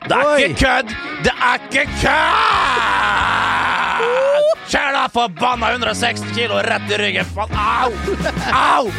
Det ikke kødd! Det ikke kødd! Kjær da forbanna 160 kilo rett i ryggen. Faen, au! Au!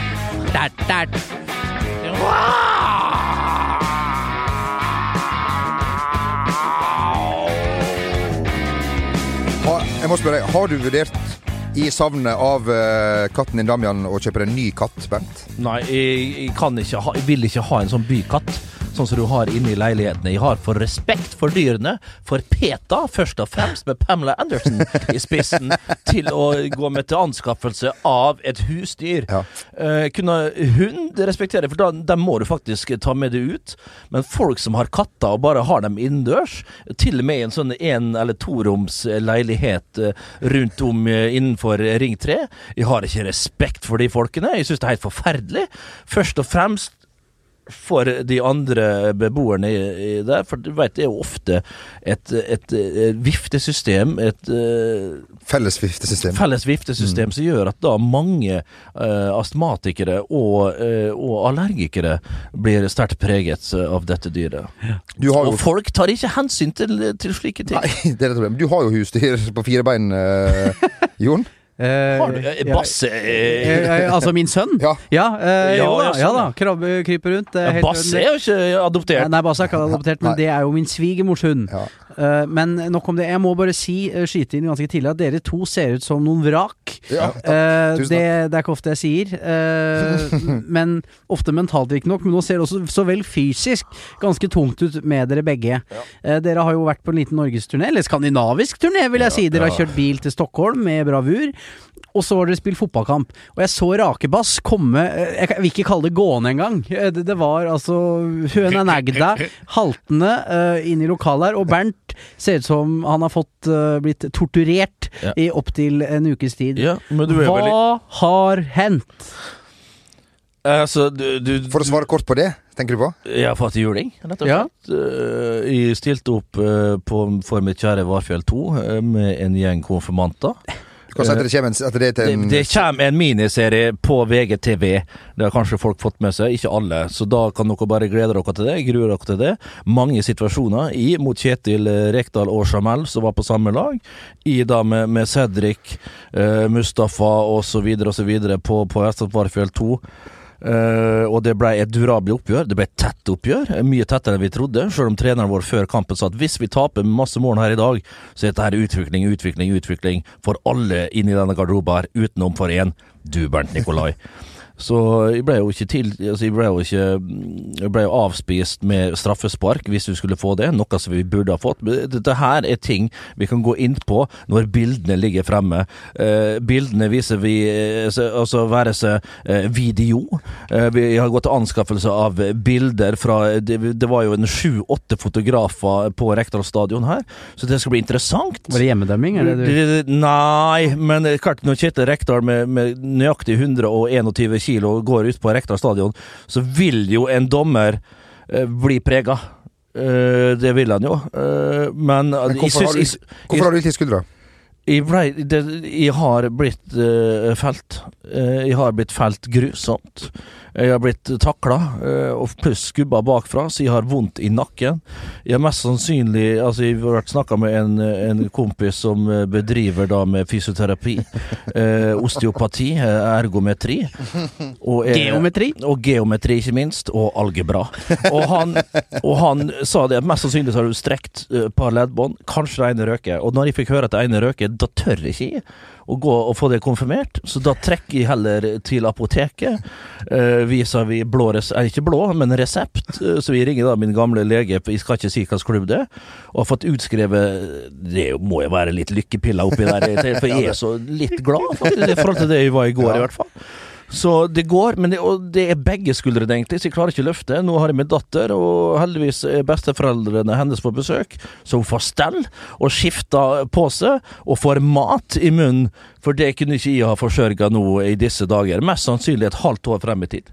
Jeg må spørre deg, har du vurdert i savnet av katten din Damian å kjøpe en ny katt, Bent? Nei, jeg vil ikke ha en sånn bykatt, sånn som du har inne i leilighetene. Jeg har for respekt for dyrene, for PETA, først og fremst med Pamela Anderson i spissen, til å gå med til anskaffelse av et husdyr. Ja. Kunne hund respektere, for da må du faktisk ta med det ut. Men folk som har katter og bare har dem innendørs, til og med i en sånn 1- eller 2-roms leilighet rundt om innenfor Ring 3, jeg har ikke respekt for de folkene. Jeg synes det er helt forferdelig. Først og fremst for de andre beboerne i der, for du vet, det er jo ofte et viftesystem, et felles viftesystem som gjør at da mange astmatikere og allergikere blir sterkt preget av dette dyret. Ja. Og folk tar ikke hensyn til slike ting. Nei, det er det problemet. Du har jo husdyr på 4 bein, Jon. Har du Basse? Altså min sønn? Ja. Ja da. Krabbe kryper rundt. Basse er jo ikke adoptert. Nei, Basse er ikke adoptert, men det er jo min svigermors hund. Ja. Men nok om det. Jeg må bare skyte inn ganske tidlig at dere to ser ut som noen vrak. Ja, det er ikke ofte jeg sier. Men ofte mentalt ikke nok. Men nå ser det også så vel fysisk ganske tungt ut med dere begge. Ja. Dere har jo vært på en liten norgesturné, eller skandinavisk turné, vil jeg si. Dere har kjørt bil til Stockholm med bravur. Og så har dere spilt fotballkamp. Og jeg så Rakebass komme, jeg vil ikke kalle det gående engang. Det var altså høna negda, haltende inn i lokalet her. Og Bernt ser ut som han har blitt torturert i opp til en ukes tid. Ja, Hva har hendt? Altså, For å svare kort på det, tenker du på? Jeg har fått juling, rett og slett. Jeg stilte opp for mitt kjære Varfjell 2 med en gjeng konfirmanter. Det kommer en miniserie på VGTV. Det har kanskje folk fått med seg, ikke alle. Så da kan dere bare glede dere til det. Gruer dere til det. Mange situasjoner mot Kjetil Rekdal og Jamel, som var på samme lag. Da med Cedric, Mustafa og så videre på Varfjell 2. Og det ble et durabelig oppgjør. Det ble et tett oppgjør, mye tettere enn vi trodde, selv om treneren vår før kampen sa at hvis vi taper masse mål her i dag, så er dette her utvikling for alle inn i denne garderoben, utenom for en, du Bernt Nikolai. Så jeg ble jo avspist med straffespark hvis vi skulle få det, noe som vi burde ha fått. Dette her er ting vi kan gå inn på når bildene ligger fremme. Bildene viser vi, altså være seg video. Vi har gått til anskaffelse av bilder fra, det var jo en 7-8 fotografer på Rekdal stadion her, så det skal bli interessant. Var det hjemmedømming? Nei, men klart når Kjetil Rekdal med nøyaktig 121 kilo går ut på Rekdal stadion, så vil jo en dommer bli prega. Det vil han jo. Men hvorfor har du ikke skuldra? Jeg har blitt felt. Jeg har blitt felt grusomt. Jeg har blitt taklet, og pluss skubba bakfra, så jeg har vondt i nakken. Jeg har mest sannsynlig, altså jeg har vært snakket med en kompis som bedriver da med fysioterapi, osteopati, ergometri, og geometri ikke minst, og algebra. Og han sa det, mest sannsynlig så har du strekt et par leddbånd, kanskje det ene røker, og når jeg fikk høre at det ene røker, da tør jeg ikke å gå og få det konfirmert, så da trekker jeg heller til apoteket, viser vi ikke blå, men resept, så vi ringer da min gamle lege, jeg skal ikke si hva klubb det, og har fått utskrevet, det må jo være litt lykkepiller oppi der, for jeg er så litt glad faktisk, i forhold til det jeg var i går i hvert fall. Så det går, men det er begge skuldre egentlig, så jeg klarer ikke å løfte. Nå har jeg min datter, og heldigvis er besteforeldrene hennes på besøk, så hun får stell og skifter på seg, og får mat i munnen, for det kunne ikke jeg ha forsørget nå i disse dager. Mest sannsynlig et halvt år frem i tid.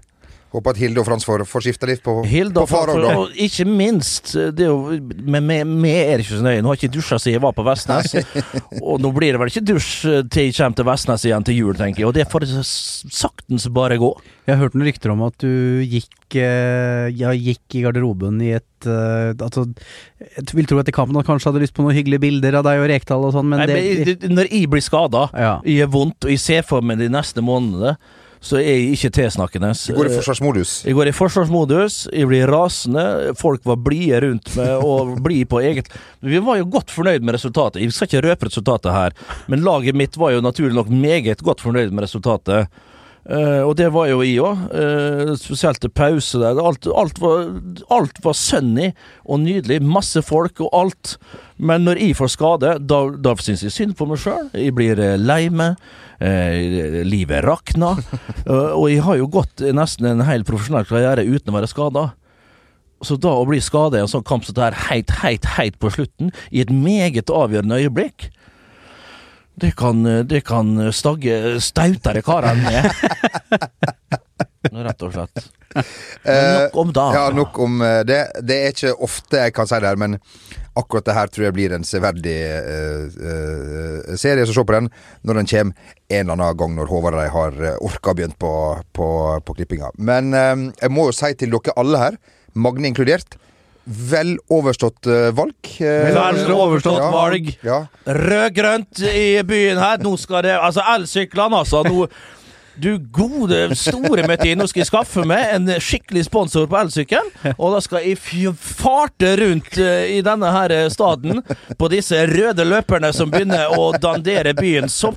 Håper at Hilde og Frans får skifta litt på far og da. Og ikke minst, det er jo, men vi er ikke så nøye. Nå har jeg ikke dusja siden jeg var på Vestnes, og nå blir det vel ikke dusj til jeg kommer til Vestnes igjen til jul, tenker jeg, og det får det saktens bare gå. Jeg har hørt noen rykter om at du gikk i garderoben i et jeg vil tro at i kampen kanskje hadde lyst på noen hyggelige bilder av deg og Rekdal og sånn, men når jeg blir skadet, jeg er vondt, og jeg ser for meg de neste månedene, så er jeg ikke tilsnakkende. Du går i forsvarsmodus? Jeg går i forsvarsmodus, jeg blir rasende, folk var blide rundt meg og blide på eget. Vi var jo godt fornøyd med resultatet. Jeg skal ikke røpe resultatet her, men laget mitt var jo naturlig nok meget godt fornøyd med resultatet. Og det var jo jeg også, spesielt til pause der. Alt var sunny og nydelig, masse folk og alt. Men når jeg får skade, da synes jeg synd på meg selv. Jeg blir lei meg, livet rakna, og jeg har jo gått nesten en hel profesjonell karriere uten å være skadet. Så da å bli skadet i en sånn kamp som det er heit på slutten, i et meget avgjørende øyeblikk, det kan stautere karene med. Rett og slett. Nok om da. Ja, nok om det. Det er ikke ofte jeg kan si det her, men akkurat det her tror jeg blir en severdig serie, så se på den når den kommer en eller annen gang når Håvard har orket begynt på klippinga. Men jeg må jo si til dere alle her, Magne inkludert, vel overstått valg. Vel overstått valg. Ja. Rød-grønt i byen her. Nå skal det, altså elsyklene, altså. Nå, du gode, store Metin, nå skal jeg skaffe meg en skikkelig sponsor på elsykkel, og da skal jeg farte rundt i denne her staden på disse røde løperne som begynner å dandere byen så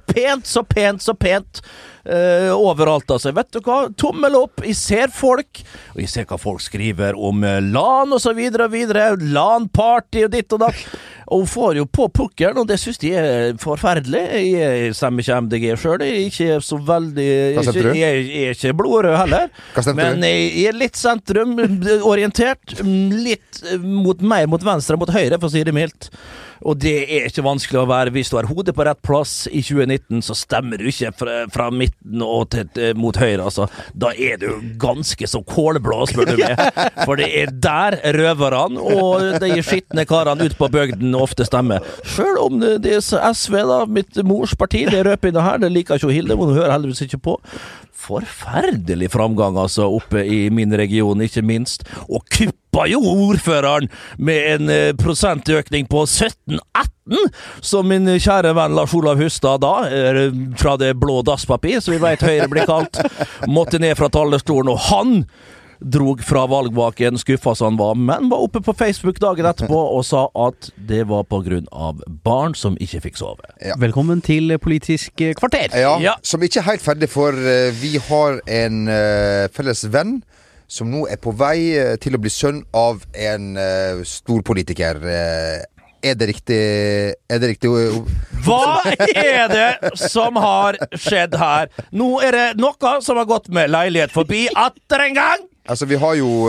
pent. Overalt, altså. Vet du hva? Tommel opp. Jeg ser folk, og jeg ser hva folk skriver om LAN og så videre. LAN-party og ditt og datt. Og hun får jo på pukkelen, og det synes de er forferdelig. Jeg stemmer ikke MDG selv. Jeg er ikke så veldig... Jeg er ikke blodrød heller. Men jeg er litt sentrumorientert. Litt mer mot venstre, mot høyre, for å si det mildt. Og det er ikke vanskelig å være. Hvis du har hodet på rett plass i 2019, så stemmer du ikke fra midten og mot høyre, altså. Da er du ganske så kålblå, spør du meg. For det er der røverne og de skittende karene ut på bøgden ofte stemmer. Selv om det er SV, da, mitt mors parti, det røper inne her, det liker ikke Hilde, men hun hører heldigvis ikke på. Forferdelig framgang, altså, oppe i min region, ikke minst. Og kuppa jo ordføreren med en prosentøkning på 17-18, som min kjære venn Lars Olav Hustad da, fra det blå dasspapir, så vi vet Høyre blir kalt, måtte ned fra talerstolen, og han drog fra valgvaken, skuffa som han var, men var oppe på Facebook dagen etterpå og sa at det var på grunn av barn som ikke fikk sove. Ja. Velkommen til Politisk kvarter. Ja, som ikke er helt ferdig, for vi har en felles venn som nå er på vei til å bli sønn av en stor politiker. Er det riktig? Hva er det som har skjedd her? Nå er det noe som har gått med leilighet forbi atter en gang. Altså, vi har jo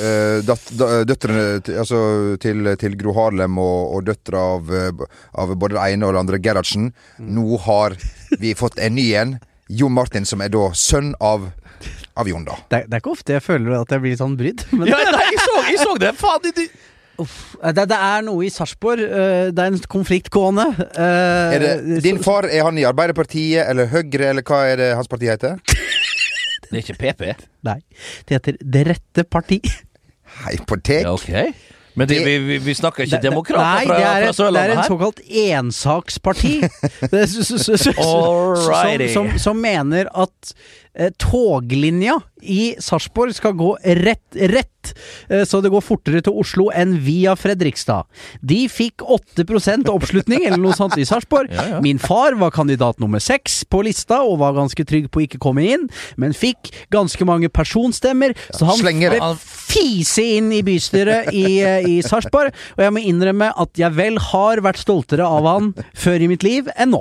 døtrene til Gro Harlem og døtre av både det ene og det andre, Gerhardsen. Nå har vi fått en ny en, Jon Martin, som er da sønn av Jon da. Det er ikke ofte jeg føler at jeg blir sånn brydd. Men... Ja, nei, jeg så det. Faen, det er noe i Sarpsborg. Det er en konflikt gående. Din far, er han i Arbeiderpartiet eller Høyre, eller hva er det hans parti heter? Det er ikke PP? Nei, det heter Det rette parti. Hypotek? Ja, ok. Men vi snakker ikke demokrater fra Sørlandet her? Nei, det er en såkalt ensaksparti. Som mener at toglinja i Sarpsborg skal gå rett, så det går fortere til Oslo enn via Fredrikstad. De fikk 8% oppslutning, eller noe sånt, i Sarpsborg. Ja. Min far var kandidat nummer 6 på lista, og var ganske trygg på å ikke komme inn, men fikk ganske mange personstemmer, så han ble fise inn i bystyret i Sarpsborg, og jeg må innrømme at jeg vel har vært stoltere av han før i mitt liv enn nå.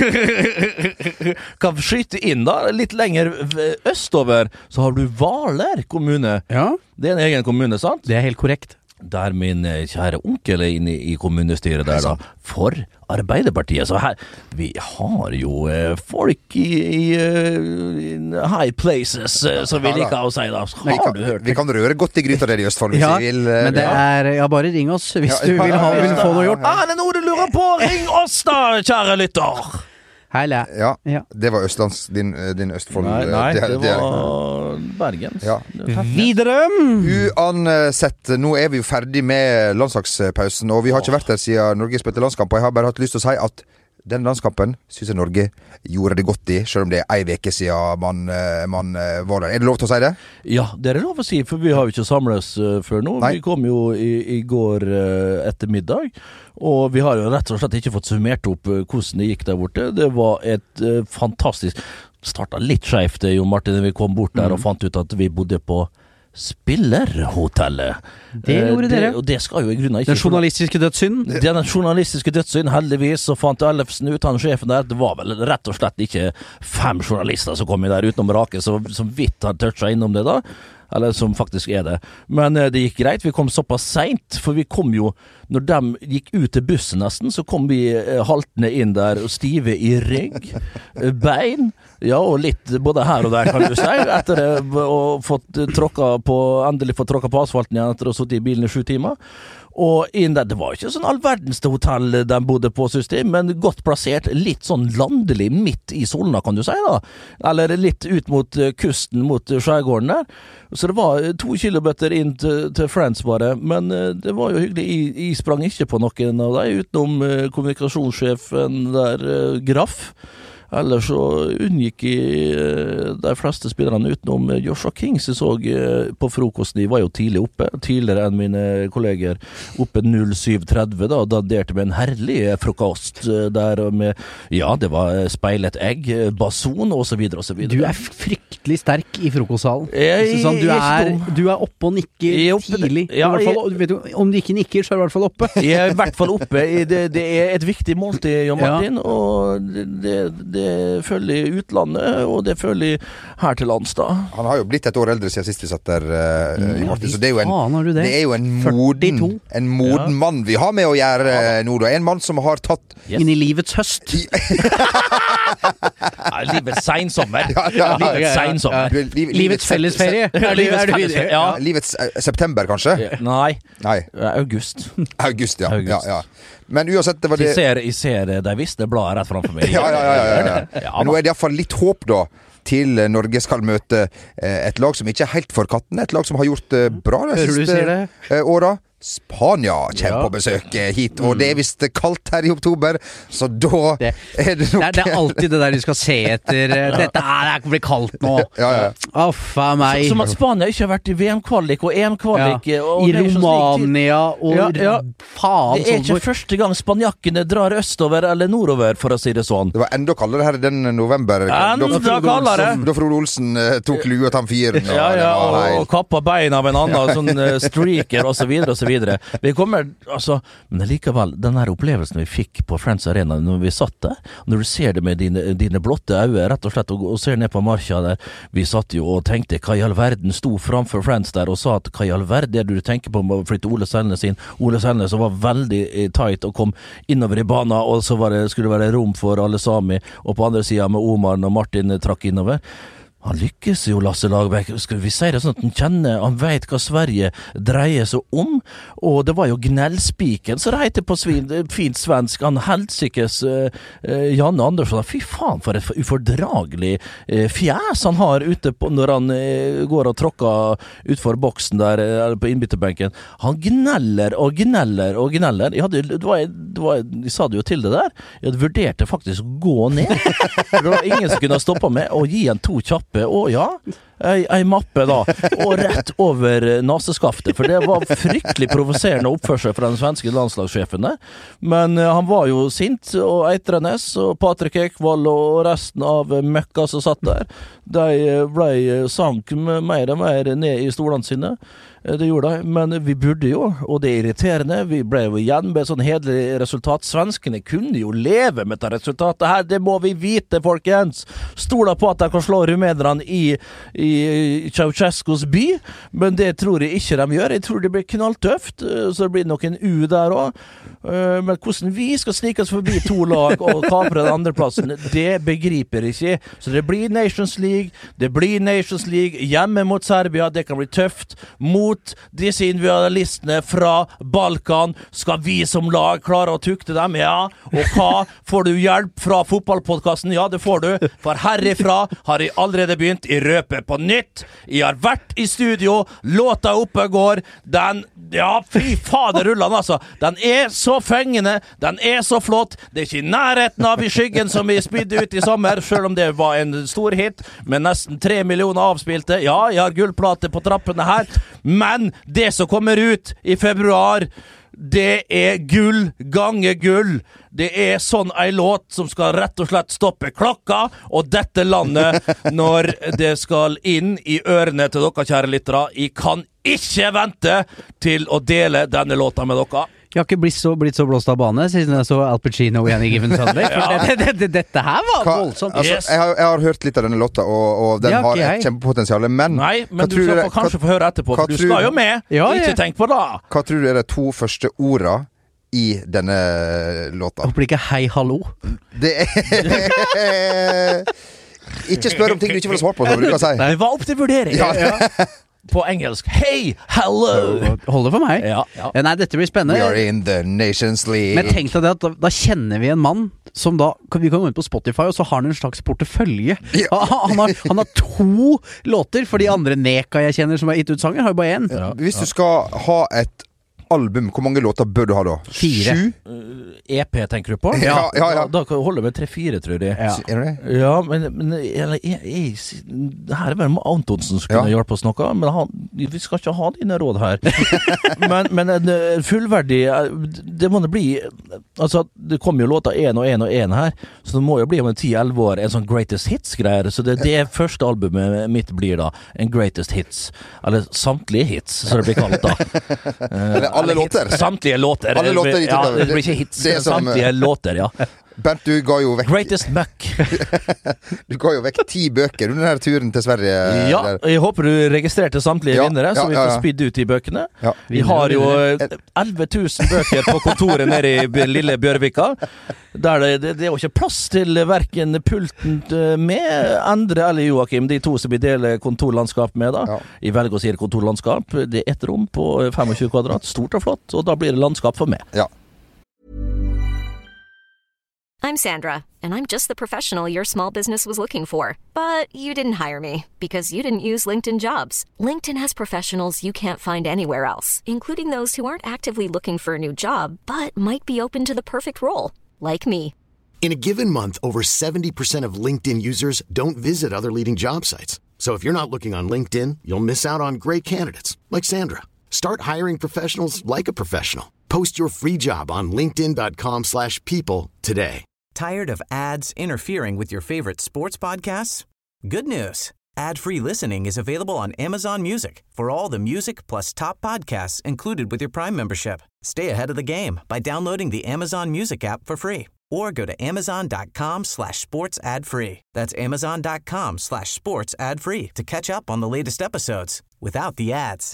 Kan skyte inn da, litt lenger østover så har du Hvaler kommune. Ja. Det er en egen kommune, sant? Det er helt korrekt. Der min kjære onkel er inne i kommunestyret der da, for Arbeiderpartiet. Så her, vi har jo folk i high places, som vi liker å si da. Har du hørt? Vi kan røre godt i gryta der i Østfold hvis Ja, vi vil. men det ja, bare ring oss hvis du vil få noe gjort. Er det noe du lurer på? Ring oss da, kjære lytter! Heile. Ja, Ja. det var Østlands, din Østfold. Nei, det dialekt. var Bergens. Ja. Videre! Uansett, nå er vi jo ferdig med landslagspausen, og vi har ikke vært der siden Norge spilte landskamp, og jeg har bare hatt lyst til å si at den landskampen synes jeg Norge gjorde det godt i, selv om det er en veke siden man var der. Er det lov til å si det? Ja, det er lov å si, for vi har jo ikke samles før nå. Nei. Vi kom jo i går ettermiddag, og vi har jo rett og slett ikke fått summert opp hvordan det gikk der borte. Det var et fantastisk startet litt skjevt, Jo Martin, da vi kom bort der og fant ut at vi bodde på Spillerhotellet. Det gjorde dere. Og det skal jo i grunnen ikke... Den journalistiske dødssynden. Den journalistiske dødssynd, heldigvis, så fant Ellefsen ut, han sjefen der, det var vel rett og slett ikke 5 journalister som kom inn der utenom Rake, som vidt har touchet innom det da, eller som faktisk er det. Men det gikk greit, vi kom såpass sent, for vi kom jo, når de gikk ut til bussen nesten, så kom vi haltende inn der, og stive i rygg, bein, ja, og litt både her og der, kan du si, etter å endelig fått tråkket på asfalten igjen, etter å ha sittet i bilen i 7 timer. Og inn der, det var ikke sånn all verdens til hotell de bodde på system, men godt plassert, litt sånn landelig midt i Solna, kan du si da. Eller litt ut mot kusten, mot skjærgården der. Så det var 2 kilometer inn til Friends bare, men det var jo hyggelig. Jeg sprang ikke på noen av dem, utenom kommunikasjonssjefen der, Graff. Ellers så unngikk de fleste spillerne utenom Joshua Kings. Jeg så på frokosten, de var jo tidlig oppe, tidligere enn mine kolleger, oppe 07.30 da, og danderte med en herlig frokost der med, ja, det var speilet egg, bason og så videre og så videre. Du er fryktelig sterk i frokostsalen. Sånn, Du er oppe og nikker tidlig. Ja, I hvert fall, vet du, om du ikke nikker, så er du i hvert fall oppe. Jeg er i hvert fall oppe. Det er et viktig måltid, Jon Martin, og det følger i utlandet, og det følger her til lands da. Han har jo blitt et år eldre siden sist vi satt der, Martin, så det er jo en moden mann vi har med å gjøre nå da. En mann som har tatt inn i livets høst. Livets seinsommer. Livets seinsommer. Livets fellesferie. Livets september, kanskje? Nei. August, ja. Men uansett, det var det... Jeg ser de visste bladet rett framfor meg. Ja. Men nå er det i hvert fall litt håp da, til Norge skal møte et lag som ikke er helt for katten, et lag som har gjort bra de siste åra. Spania kommer på besøk hit, og det er visst kaldt her i oktober, så da er det nok... Det er alltid det der du skal se etter. Dette blir kaldt nå. Affa meg. Som at Spania ikke har vært i VM-kvalik og EM-kvalik. I Romania og faen. Det er ikke første gang spanjakkene drar østover eller nordover, for å si det sånn. Det var enda kaldere her den november. Enda kaldere. Da Frode Olsen tok lue og tamfiren. Og kappa bein av en annen sånn streaker og så videre og så videre. Vi kommer, altså, men likevel, den her opplevelsen vi fikk på Friends Arena når vi satt der, når du ser det med dine blotte øyne, rett og slett, og ser ned på marka der, vi satt jo og tenkte, hva i all verden sto framfor Friends der, og sa at hva i all verden er det du tenker på med å flytte Ole Selnes inn? Ole Selnes som var veldig tight og kom innover i banen, og så skulle det være rom for alle sami, og på andre siden med Omar og Martin trakk innover. Han lykkes jo, Lasse Lagerbäck. Skal vi si det sånn at han vet hva Sverige dreier seg om, og det var jo gnellspiken, så det heter på fint svensk, han helsikes Janne Andersson. Fy faen, for et ufordragelig fjæs han har ute på, når han går og tråkker utfor boksen der, på innbytterbenken. Han gneller og gneller og gneller. Jeg sa det jo til det der. Jeg hadde vurdert det faktisk å gå ned. Det var ingen som kunne stoppe med å gi en 2 kjappe. Ei mappe da, og rett over naseskaftet, for det var fryktelig provoserende oppførsel fra den svenske landslagssjefen der. Men han var jo sint, og Eitrenes og Patrik Ekvall og resten av møkka som satt der, de ble sank mer og mer ned i stolene sine. Det gjorde det, men vi burde jo, og det er irriterende, vi ble jo igjen med sånn hedelig resultat. Svenskene kunne jo leve med dette resultatet her, det må vi vite, folkens. Stoler på at de kan slå rumenerne i Ceausescus by, men det tror jeg ikke de gjør. Jeg tror det blir knalltøft, så det blir nok en U der også. Men hvordan vi skal snike oss forbi 2 lag og kapre den andreplassen, det begriper jeg ikke. Så det blir Nations League, hjemme mot Serbia, det kan bli tøft. Mot disse individualistene fra Balkan, skal vi som lag klare å tukte dem? Ja. Og hva? Får du hjelp fra fotballpodcasten? Ja, det får du. For herifra har jeg allerede begynt i røpet på nytt. Jeg har vært i studio, låta oppe går, den, ja, fy fader rullan altså. Den er så fengende, den er så flott, det er ikke i nærheten av i skyggen som vi spydde ut i sommer, selv om det var en stor hit, med nesten 3 millioner avspilte. Ja, jeg har gullplate på trappene her, men det som kommer ut i februar, det er gull gange gull. Det er sånn en låt som skal rett og slett stoppe klokka og dette landet når det skal inn i ørene til dere, kjære lyttere. Jeg kan ikke vente til å dele denne låta med dere. Jeg har ikke blitt så blåst av bane siden jeg så Al Pacino i Any Given Sunday. Dette her var voldsomt. Altså, jeg har hørt litt av denne låta, og den har et kjempepotensial. Men du skal kanskje få høre etterpå, for du skal jo med. Ikke tenk på det. Hva tror du er de 2 første orda i denne låta? Håper det ikke hei, hallo. Det er ikke spør om ting du ikke vil svare på, som du kan si. Det var opp til vurdering. Ja. På engelsk. Hey, hello! Hold det for meg. Ja. Nei, dette blir spennende. We are in the Nations League. Men tenk deg det at da kjenner vi en mann som da, vi kan gå inn på Spotify, og så har han en slags portefølje. Ja. Han har 2 låter, for de andre Neka jeg kjenner som har gitt ut sanger, har jo bare 1. Ja. Hvis du skal ha et album, hvor mange låter bør du ha da? 4. 7? EP tenker du på? Ja. Da kan du holde med 3-4, tror jeg. Ja. Er det? Ja, men det her er vel Antonsen som kunne hjelpe oss noe, men vi skal ikke ha dine råd her. men en fullverdig, det må det bli, altså det kommer jo låter 1 og 1 her, så det må jo bli om 10-11 år en sånn Greatest Hits-greier, så det første albumet mitt blir da en Greatest Hits, eller samtlige hits, så det blir kalt da. Alle låter. Samtlige låter. Alle låter ja, det blir ikke hits. Samtlige låter, ja. Bernt, du ga jo vekk Greatest Muck. Du ga jo vekk 10 bøker under denne turen til Sverige. Ja, jeg håper du registrerte samtlige vinnere, så vi får spydd ut de bøkene. Ja. Vi har jo 11 000 bøker på kontoret nede i lille Bjørvika, der det er jo ikke plass til hverken pulten med Endre eller Joakim, de 2 som vi deler kontorlandskap med da. Ja. Jeg velger å si kontorlandskap. Det er et rom på 25 kvadrat, stort og flott, og da blir det landskap for meg. Ja. I'm Sandra, and I'm just the professional your small business was looking for. But you didn't hire me, because you didn't use LinkedIn Jobs. LinkedIn has professionals you can't find anywhere else, including those who aren't actively looking for a new job, but might be open to the perfect role, like me. In a given month, over 70% of LinkedIn users don't visit other leading job sites. So if you're not looking on LinkedIn, you'll miss out on great candidates, like Sandra. Start hiring professionals like a professional. Post your free job on linkedin.com/people today. Tired of ads interfering with your favorite sports podcasts? Good news. Ad-free listening is available on Amazon Music for all the music plus top podcasts included with your Prime membership. Stay ahead of the game by downloading the Amazon Music app for free or go to amazon.com/sports ad-free. That's amazon.com/sports ad-free to catch up on the latest episodes without the ads.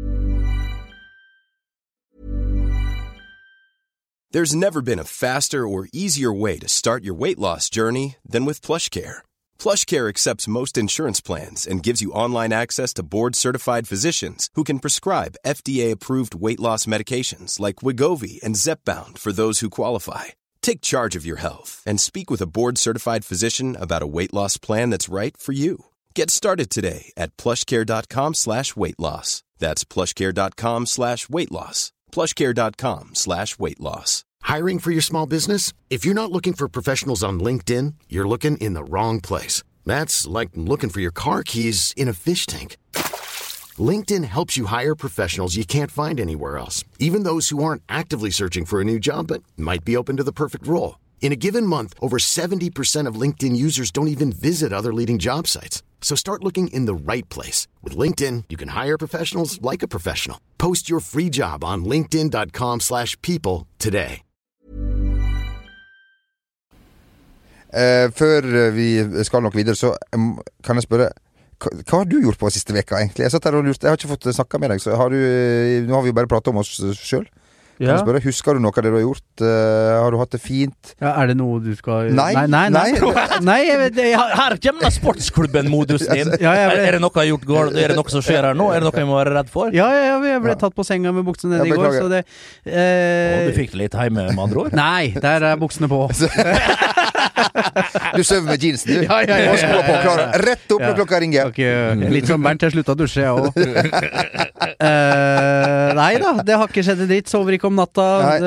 There's never been a faster or easier way to start your weight loss journey than with PlushCare. PlushCare accepts most insurance plans and gives you online access to board-certified physicians who can prescribe FDA-approved weight loss medications like Wegovy and Zepbound for those who qualify. Take charge of your health and speak with a board-certified physician about a weight loss plan that's right for you. Get started today at plushcare.com/weight-loss. That's plushcare.com/weight-loss. plushcare.com/weight-loss. Hiring for your small business? If you're not looking for professionals on LinkedIn, you're looking in the wrong place. That's like looking for your car keys in a fish tank. LinkedIn helps you hire professionals you can't find anywhere else, even those who aren't actively searching for a new job but might be open to the perfect role. In a given month, over 70% of LinkedIn users don't even visit other leading job sites. So start looking in the right place. With LinkedIn, you can hire professionals like a professional. Post your free job on linkedin.com/people today. Før vi skal nok videre, så kan jeg spørre, hva har du gjort på siste veka egentlig? Jeg satt her og lurte, jeg har ikke fått snakket med deg, så nå har vi jo bare pratet om oss selv. Kan jeg spørre, husker du noe av det du har gjort? Har du hatt det fint? Ja, er det noe du skal... Nei. Nei, jeg vet det. Her kommer sportsklubben-modusen inn. Er det noe jeg har gjort galt? Er det noe som skjer her nå? Er det noe jeg må være redd for? Ja, jeg ble tatt på senga med buksene nede i går, så det... Du fikk det litt hjemme med andre ord? Nei, der er buksene på. Du søver med jeansen, du. Ja. Og skoene på, klar. Rett opp når klokka ringer. Okay. Litt som Bernt, jeg sluttet å dusje, jeg også. Nei da, det har ikke skjedd en dritt. Sover ikke om natta.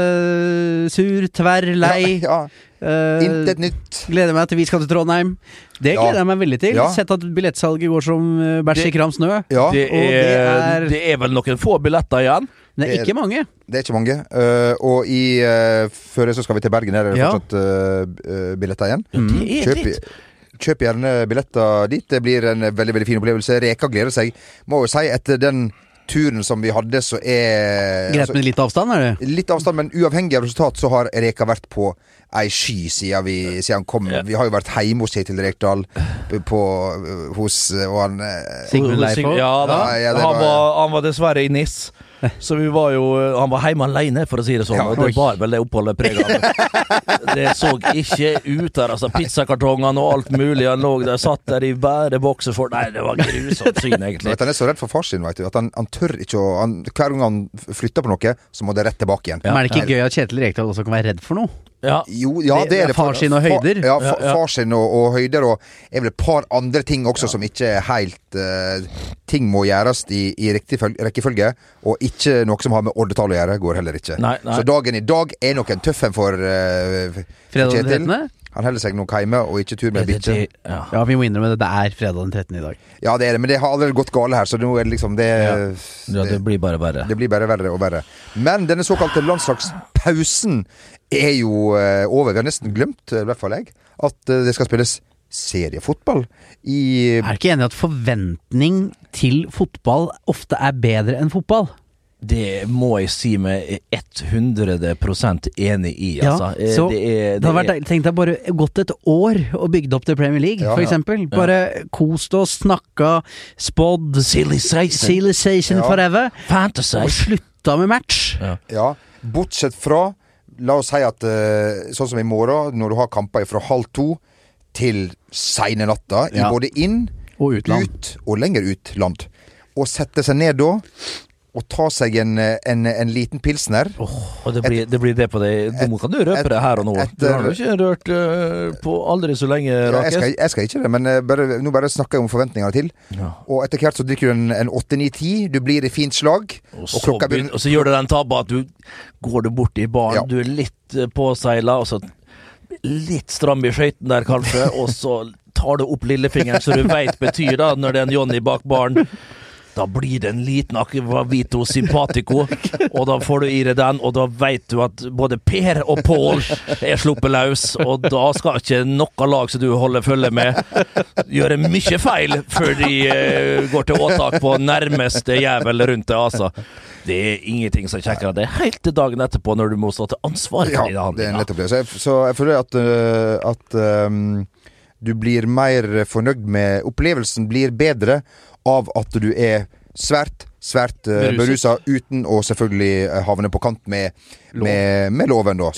Sur, tverr, lei. Intet nytt. Gleder meg til vi skal til Trondheim. Det gleder jeg meg veldig til. Sett at billettsalget går som bæsj i kram snø. Det er vel noen få billetter igjen? Det er ikke mange. Det er ikke mange. Og før det så skal vi til Bergen. Her er det fortsatt billetter igjen. Kjøp gjerne billetter dit. Det blir en veldig, veldig fin opplevelse. Reka gleder seg. Må jo si etter den turen som vi hadde, så greit med litt avstand, er det? Litt avstand, men uavhengig av resultat så har Reka vært på ei sky siden han kom. Vi har jo vært hjemme hos Kjetil Rekdal hos Sigmund Leifo. Han var dessverre i Nis. Så han var hjemme alene, for å si det sånn. Og det var vel det oppholdet preget. Det så ikke ut der, altså. Pizzakartongene og alt mulig. Han lå der, satt der i bare bokser. Nei, det var grusomt syn, egentlig. Han er så redd for far sin, vet du. At han tør ikke å... Hver gang han flytter på noe, så må det rett tilbake igjen. Men er det ikke gøy at Kjetil Rekdal også kan være redd for noe? Ja, det er det. Far sin og høyder. Far sin og høyder, og er vel et par andre ting også som ikke er helt ting må gjøres i riktig rekkefølge, og ikke noe som har med oddetall å gjøre, går heller ikke. Nei. Så dagen i dag er nok en tøff en for Kjetil. Han holder seg nok hjemme og ikke tur med bitte. Ja, vi må innrømme det er fredag den 13. i dag. Ja, det er det, men det har allerede gått gale her, så nå er det liksom det blir bare verre. Det blir bare verre og verre. Men denne såkalte landslagspausen er jo over. Vi har nesten glemt, i hvert fall jeg, at det skal spilles seriefotball Er du ikke enig i at forventning til fotball ofte er bedre enn fotball? Det må jeg si meg 100% enig i, altså. Så det har vært, tenk deg bare gått et år og bygd opp til Premier League, for eksempel. Bare kost oss, snakka, spådd Civilization forever. Fantasy. Og slutta med match. Ja, bortsett fra, la oss si at sånn som i morgen, når du har kamper fra 1:30 til sene natta, i både inn og utland. Ut og lenger ut land. Og sette seg ned da og ta seg en liten pilsner. Og det blir det på deg. Nå kan du røpe det her og nå. Du har jo ikke rørt på aldri så lenge, Rakes. Jeg skal ikke det, men nå bare snakker jeg om forventningene til. Og etter hvert så drikker du en 8-9-10, du blir i fint slag. Og så gjør du den tabba at du går bort i baren, du er litt påseila, og så litt stram i skøyten der kanskje, og så tar du opp lillefingeren, så du vet betyr da, når det er en Johnny bak baren. Da blir det en liten Aquavito Simpatico, og da får du i deg den, og da vet du at både Per og Paul er sluppet løs, og da skal ikke noe lag som du holder følge med gjøre mye feil før de går til åtak på nærmeste jævel rundt det, altså. Det er ingenting som kjekker det helt til dagen etterpå når du må stå til ansvar for det. Ja, det er nettopp det. Så jeg føler at du blir mer fornøyd med opplevelsen, blir bedre av at du er svært beruset, uten å selvfølgelig havne på kant med loven da,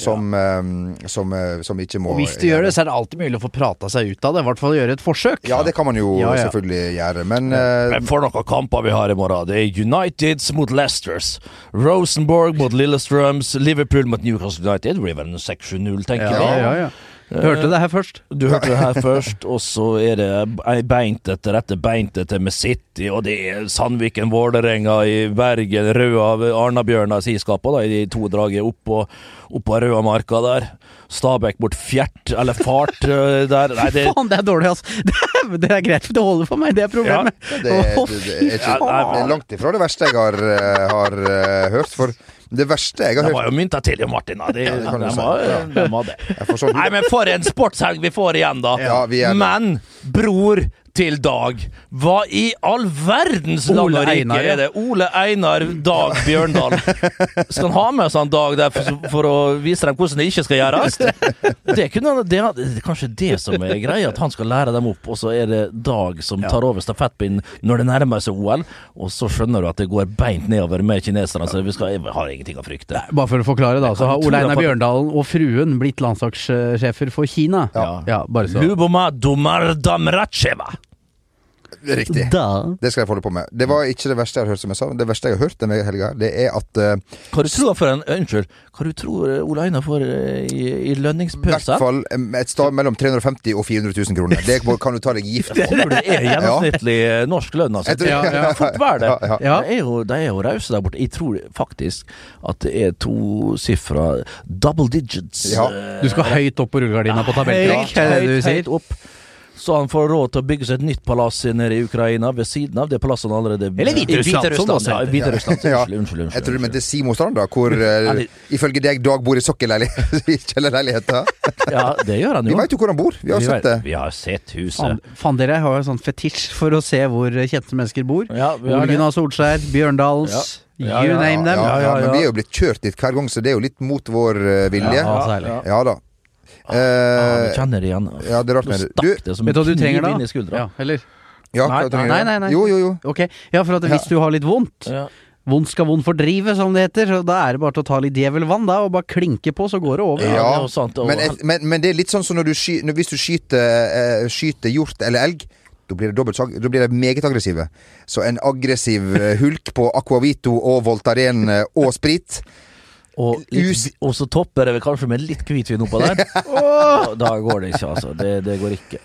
som ikke må... Og hvis du gjør det, så er det alltid mulig å få prata seg ut av det, i hvert fall gjøre et forsøk. Ja, det kan man jo selvfølgelig gjøre, men for noen kamper vi har i morgen, det er Uniteds mot Leicesters, Rosenborg mot Lillestrøms, Liverpool mot Newcastle United, det blir vel en 6-7-0, tenker vi. Ja. Hørte det her først. Du hørte det her først, og så er det ei beintete med City, og det er Sandviken, Vålerenga i Bergen, Røa, Arna-Bjørnar siskapet, de to draget opp på Røamarka der. Stabæk bort Fjert, eller Fart der. Nei, faen, det er dårlig, altså. Det er greit, for det holder for meg, det er problemet. Det er langt ifra det verste jeg har hørt, for det verste jeg har hørt... Det var jo mynta til, Martin. Det var det. Nei, men for en sportshelg vi får igjen da. Men, bror, til Dag. Hva I all verdens land Ole og rike Einar, det? Ole Einar Dag Bjørndal. Skal han ha med seg en Dag der for å vise dem hvordan det ikke skal gjøres? Det er kanskje det som er greia, at han skal lære dem opp, og så er det Dag som tar over stafettpinnen når det nærmer seg OL, og så skjønner du at det går beint nedover med kineserne, så vi har ingenting å frykte. Bare for å forklare da, så har Ole Einar Bjørndalen og fruen blitt landslagssjefer for Kina. Ja, bare så. Luboma Domardamracheva. Riktig. Det skal jeg få det på med. Det var ikke det verste jeg har hørt, som jeg sa. Det verste jeg har hørt denne helga, det er at Hva du tror Ole Einar får i lønningspøse? I hvert fall et sted mellom 350 og 400 000 kroner. Det kan du ta deg gift på. Det er gjennomsnittlig norsk lønn, altså. Fort vær det. De er jo rause der borte. Jeg tror faktisk at det er tosifra double digits. Du skal høyt opp på rullegardina på tabelltrekk, er det du sier? Høyt opp. Så han får råd til å bygge seg et nytt palass nede I Ukraina ved siden av det palasset han allerede... Eller Hviterussland. Unnskyld. Jeg tror du mente Simo Stranda, hvor ifølge deg Dag bor I kjellerleiligheten. Ja, det gjør han jo. Vi vet jo hvor han bor. Vi har sett det. Vi har sett huset. Fan, dere har jo sånn fetisj for å se hvor kjente mennesker bor. Ole Gunnar Solskjær, Bjørndals... You name them. Men vi er jo blitt kjørt dit hver gang, så det er jo litt mot vår vilje. Ja da. Vi kjenner det igjen. Ja, det er rart med det. Vet du hva du trenger da? Ja, eller? Ja, nei. Jo. Ok, ja, for at hvis du har litt vondt, vondt skal vondt fordrive, som det heter, så da er det bare til å ta litt djevelvann da, og bare klinke på, så går det over. Ja, det er sant, men det er litt sånn som hvis du skyter hjort eller elg, da blir det meget aggressive. Så en aggressiv hulk på Aquavito og Voltaren og sprit. Og så topper det kanskje med litt hvitvin oppå der. Da går det ikke, altså. Det går ikke.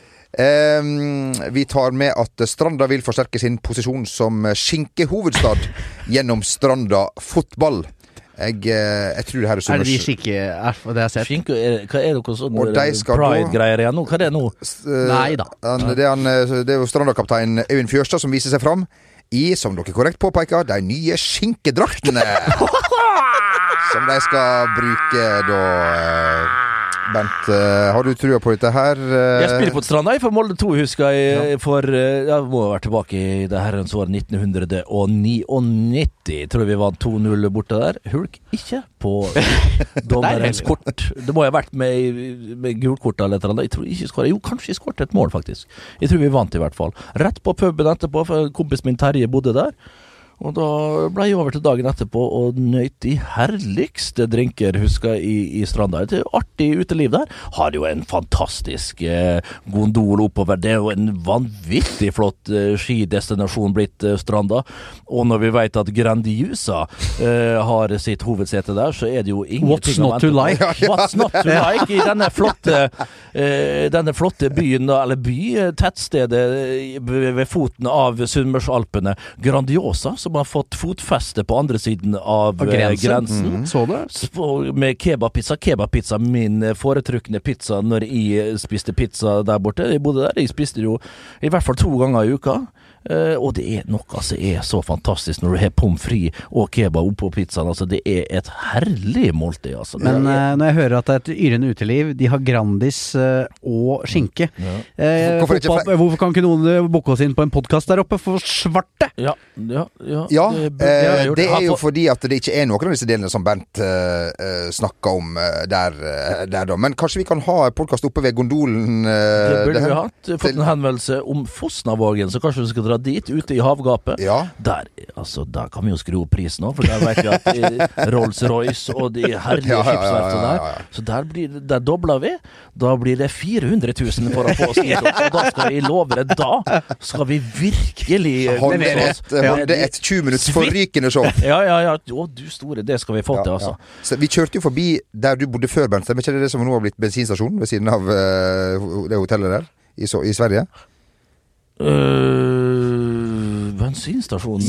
Vi tar med at Stranda vil forsterke sin posisjon som skinkehovedstad gjennom Stranda fotball. Jeg tror det her er Er det de skikke... det har jeg sett. Skinke, hva er det sånn Pride-greier igjen nå? Hva er det nå? Nei da. Det er jo Stranda-kaptein Øyvind Fjørstad som viser seg fram som dere korrekt påpeker, de nye skinkedraktene som de skal bruke da. Bent, har du trua på dette her? Jeg spiller på et Stranda for Molde 2, husker jeg, jeg må ha vært tilbake I det herrens år 1999, tror vi vant 2-0 borte der. Hulk ikke på dommerens kort. Det må ha vært med gulkort eller et eller annet. Jeg tror ikke skåret. Jo, kanskje jeg skåret et mål faktisk. Jeg tror vi vant I hvert fall. Rett på puben etterpå, for kompis min Terje bodde der. Og da ble jeg over til dagen etterpå og nøyt de herligste drinker, husker jeg, I Stranda. Det artig uteliv der. Har jo en fantastisk gondol oppover. Det jo en vanvittig flott skidestinasjon blitt Stranda. Og når vi vet at Grandiosa har sitt hovedsete der, så det jo ingenting What's not to like? What's not to like I denne flotte byen, eller tettstedet ved foten av Sunnmørsalpene. Grandiosa, som har fått fotfeste på andre siden av grensen. Så det? Med kebabpizza, min foretrukne pizza når jeg spiste pizza der borte. Jeg bodde der, jeg spiste jo I hvert fall 2 ganger I uka. Og det noe som så fantastisk når du har pommes frites og kebab oppå pizzaen. Altså, det et herlig måltid. Altså. Men når jeg hører at det et yrende uteliv, de har Grandis og skinke. Hvorfor kan ikke noen boke oss inn på en podcast der oppe for svarte? Ja, det jo fordi at det ikke noen av disse delene som Bent snakker om der da. Men kanskje vi kan ha podcast oppe ved gondolen det burde vi hatt. Fått en henvendelse om Fosnavågen, så kanskje vi skal dra dit, ute I havgapet. Der kan vi jo skru opp prisen nå, for der vet vi at Rolls-Royce og de herlige skipsverftene der, så der dobler vi. Da blir det 400 000 for å få oss dit, og da skal vi love det, da skal vi virkelig holde et 20 minutts forrykende show. Ja, du store, det skal vi få til, altså. Så vi kjørte jo forbi der du bodde før, Bent, men ikke det som nå har blitt bensinstasjon ved siden av det hotellet der, I Sverige? bensinstasjonen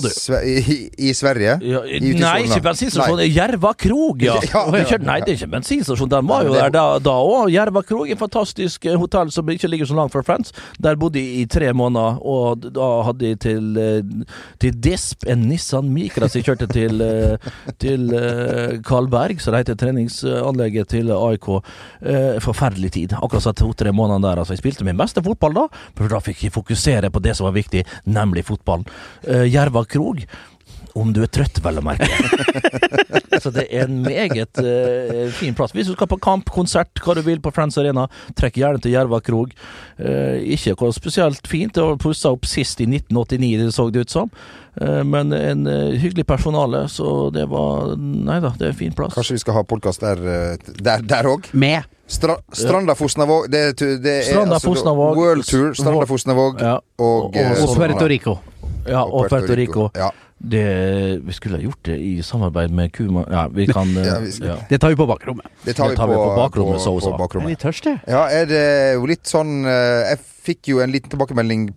I Sverige? Ja, nei, ikke bensinstasjonen. Järva krog, ja. Nei, det er ikke bensinstasjon. Den var jo der da også. Järva krog, en fantastisk hotell som ikke ligger så langt fra Friends. Der bodde jeg i 3 måneder, og da hadde jeg til Disp en Nissan Micra som jeg kjørte til Karlberg, så det heter treningsanlegget til AIK. Forferdelig tid. Akkurat så 2-3 måneder der. Altså, jeg spilte min beste fotball da, for da fikk jeg fokusere på det som var viktig, nemlig fotballen. Järva krog, om du er trøtt, vel å merke. Så det er en meget fin plass. Hvis du skal på kamp, konsert, hva du vil på Friends Arena, trekk gjerne til Järva krog. Ikke noe spesielt fint, det var pusset opp sist i 1989, det så det ut som. Men en hyggelig personale, så det var, neida, det er en fin plass. Kanskje vi skal ha podcast der også? Med Stranda Fosnavåg, det er Stranda altså Fosnavåg, World Tour, Stranda Fosnavåg og Puerto Rico. Ja, og Puerto Rico. Ja. Vi skulle ha gjort det i samarbeid med Kuma. Ja, vi kan Det tar vi på bakrommet. Det tar vi på bakrommet, så også. Jeg er litt tørst, jeg. Ja, det jo litt sånn jeg fikk jo en liten tilbakemelding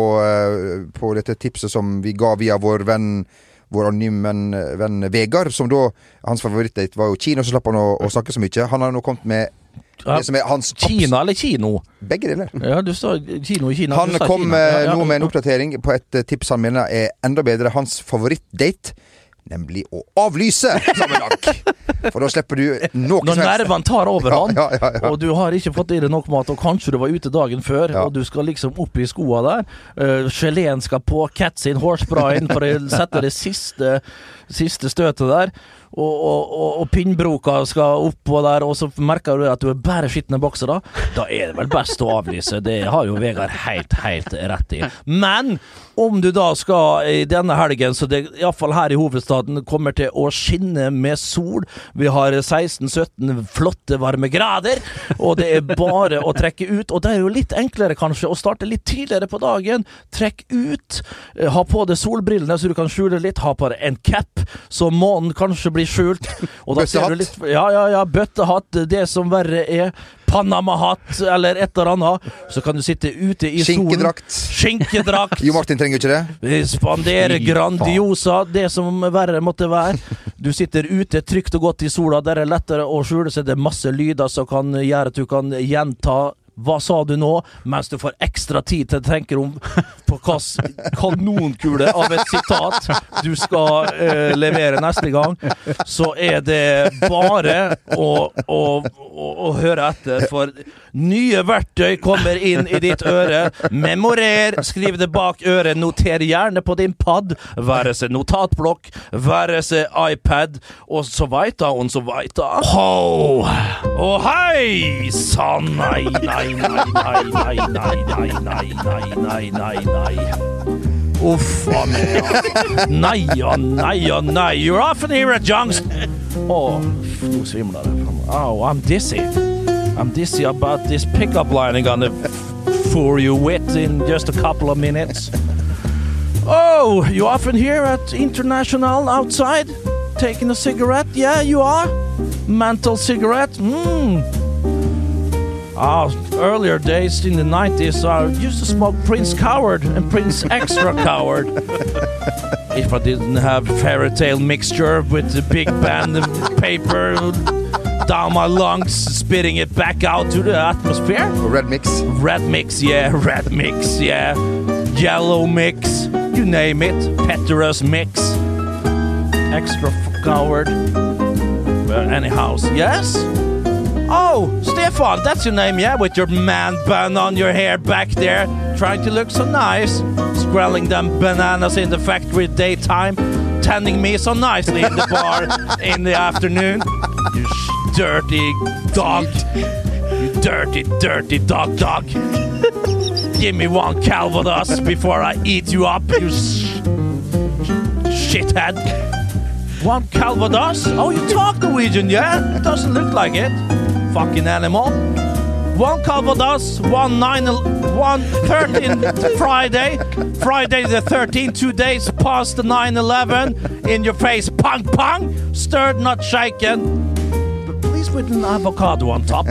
på dette tipset som vi ga via vår anonyme venn Vegard, som da, hans favorittdate var jo kino, så slapp han å snakke så mye. Han har nå kommet med det som hans Kina eller kino? Begge deler. Ja, du sa kino i Kina. Han kom nå med en oppdatering på et tips han mener er enda bedre. Hans favorittdate, nemlig å avlyse sammenlagt. For da slipper du noe når nerven tar over han, ja. og du har ikke fått i deg nok mat, og kanskje du var ute dagen før, og du skal liksom opp i skoa der. Geleen skal på, Cat sin hårsprayen for å sette det siste støtet der. Og pinnbroka skal oppå der, og så merker du at du er bare skittende bokser da er det vel best å avlyse. Det har jo Vegard helt rett i. Men om du da skal i denne helgen, så det i hvert fall her i hovedstaden kommer til å skinne med sol. Vi har 16-17 flotte varme grader, og det er bare å trekke ut. Og det er jo litt enklere kanskje å starte litt tidligere på dagen. Trekk ut, ha på deg solbrillene så du kan skjule litt, ha på deg en cap så månen kanskje blir skjult. Og da ser du litt, bøttehatt, det som verre er Panama-hatt eller et eller annet, så kan du sitte ute i solen. Skinkedrakt. Jo Martin trenger ikke det. Spandere Grandiosa, det som verre måtte være. Du sitter ute trygt og godt i sola, der er lettere å skjule seg. Det er masse lyder som kan gjøre at du kan gjenta hva sa du nå, mens du får ekstra tid til å tenke om på hva kanonkule av et sitat du skal levere neste gang. Så er det bare å høre etter, for nye verktøy kommer inn i ditt øre. Memorer, skriv det bak øret, noter gjerne på din pad, være seg notatblokk, være seg iPad, og så veita hun så veita. Ho! Og hei! Sa nei. Uff a meg. Nei. You're often here at Youngstown. Nå svimler det. Oh, I'm dizzy about this pickup line I'm gonna fool you with in just a couple of minutes. Oh, you often here at International outside? Taking a cigarette? Yeah, you are? Menthol cigarette? Earlier days in the 90s, I used to smoke Prince Coward and Prince Extra Coward. If I didn't have fairy tale mixture with the big band of paper down my lungs, spitting it back out to the atmosphere. Red mix. Red mix, yeah. Yellow mix, you name it. Peterus mix. Extra Coward. Well, anyhow, yes? Oh, Stefan, that's your name, yeah? With your man bun on your hair back there, trying to look so nice. Squelling them bananas in the factory daytime, tending me so nicely in the bar in the afternoon. You dirty dog. You dirty dog. Give me one Calvados before I eat you up, you shithead. One Calvados? Oh, you talk Norwegian, yeah? It doesn't look like it. Fucking animal. One Calvados, one 13th Friday the 13th, 2 days past the 9/11, in your face, pang, stirred, not shaken, but please with an avocado on top.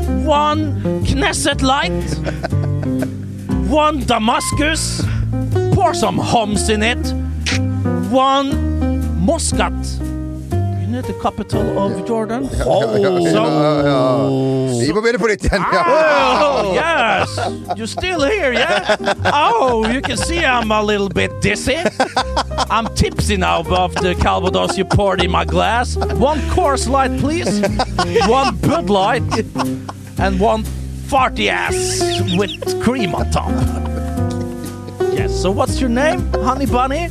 One Knesset Light, one Damascus, pour some hummus in it. 1 Muscat. Isn't it the capital of Jordan? Vi må begynne på nytt igjen. Oh, yes! You're still here, yeah? Oh, you can see I'm a little bit dizzy. I'm tipsy now of the Calvados you poured in my glass. 1 Coors Light, please. 1 Bud Light. And 1 farty ass with cream on top. Yes, so what's your name, honey bunny?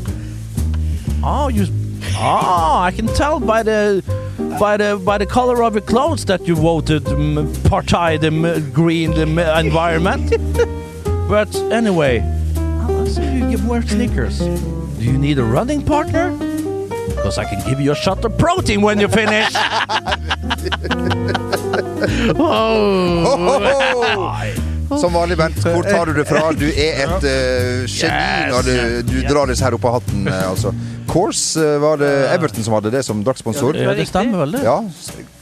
I can tell by the color of your clothes that you voted party the green the environment. But anyway, I see you wear sneakers. Do you need a running partner? Because I can give you a shot of protein when you finish. Som vanlig, Bent, hvor tar du det fra? Du et geni når du drar disse her opp av hatten, altså. Coors, var det Everton som hadde det som draktsponsor? Ja, det stemmer vel det. Ja,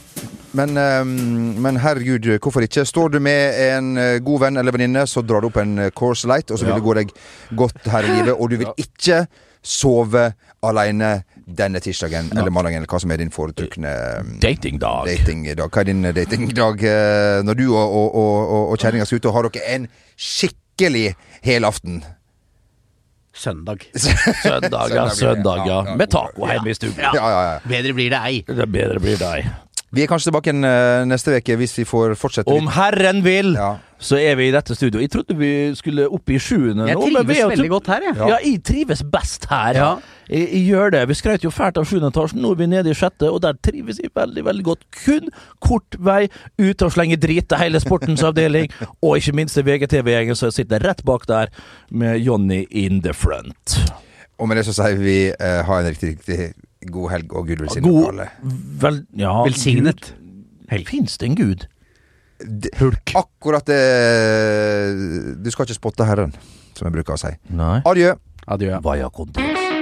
men herregud, hvorfor ikke? Står du med en god venn eller venninne, så drar du opp en Coors Light, og så vil det gå deg godt her i livet, og du vil ikke sove alene denne tirsdagen, eller mandagen, eller hva som din foretrukne datingdag. Hva din datingdag? Når du og kjæringa skal ut, og har dere en skikkelig helaften? Søndag. Søndag, ja. Med taco hjemme i stugen. Ja. Bedre blir det ei. Bedre blir det ei. Vi kanskje tilbake neste veke hvis vi får fortsette. Om Herren vil, så vi i dette studio. Jeg trodde vi skulle opp i 7. Jeg trives veldig godt her, Ja, jeg trives best her. Ja. Jeg gjør det. Vi skrøt jo fælt av 7. etasjen. Nå vi nede i 6., og der trives jeg veldig, veldig godt. Kun kort vei ut og slenge drit til hele sportens avdeling, og ikke minst det VGTV-gjengen som sitter rett bak der med Johnny in the front. Og med det så sier vi ha en riktig god helg og Gud velsignet alle. Velsignet helg. Finns det en Gud? Hulk. Akkurat det. Du skal ikke spotte Herren, som jeg bruker å si. Nei. Adjø. Vaja konti.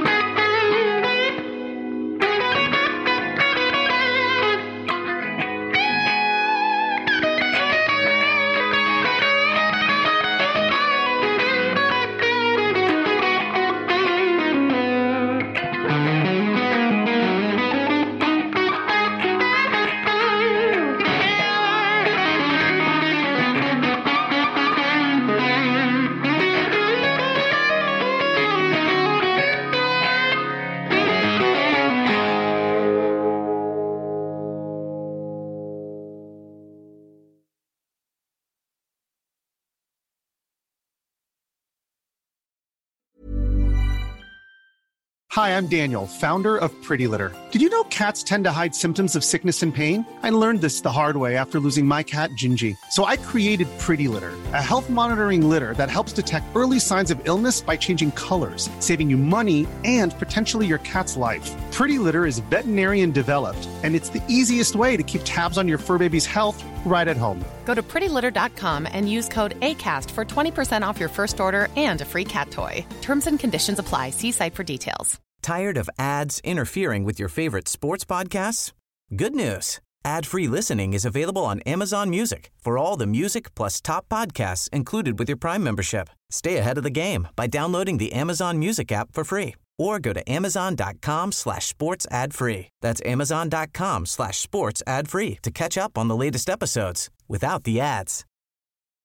Hi, I'm Daniel, founder of Pretty Litter. Did you know cats tend to hide symptoms of sickness and pain? I learned this the hard way after losing my cat, Gingy. So I created Pretty Litter, a health monitoring litter that helps detect early signs of illness by changing colors, saving you money and potentially your cat's life. Pretty Litter is veterinarian developed, and it's the easiest way to keep tabs on your fur baby's health right at home. Go to prettylitter.com and use code ACAST for 20% off your first order and a free cat toy. Terms and conditions apply. See site for details. Tired of ads interfering with your favorite sports podcasts? Good news. Ad-free listening is available on Amazon Music for all the music plus top podcasts included with your Prime membership. Stay ahead of the game by downloading the Amazon Music app for free or go to amazon.com/sports ad-free. That's amazon.com/sports ad-free to catch up on the latest episodes without the ads.